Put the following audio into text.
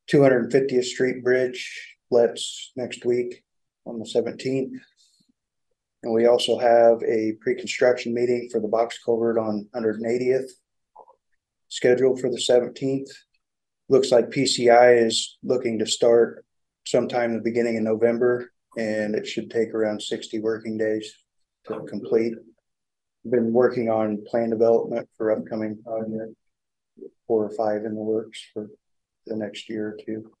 250th Street Bridge lets next week on the 17th. And we also have a pre-construction meeting for the box culvert on 180th scheduled for the 17th. Looks like PCI is looking to start sometime in the beginning of November, and it should take around 60 working days to complete. Been working on plan development for upcoming 4 or 5 in the works for the next year or two.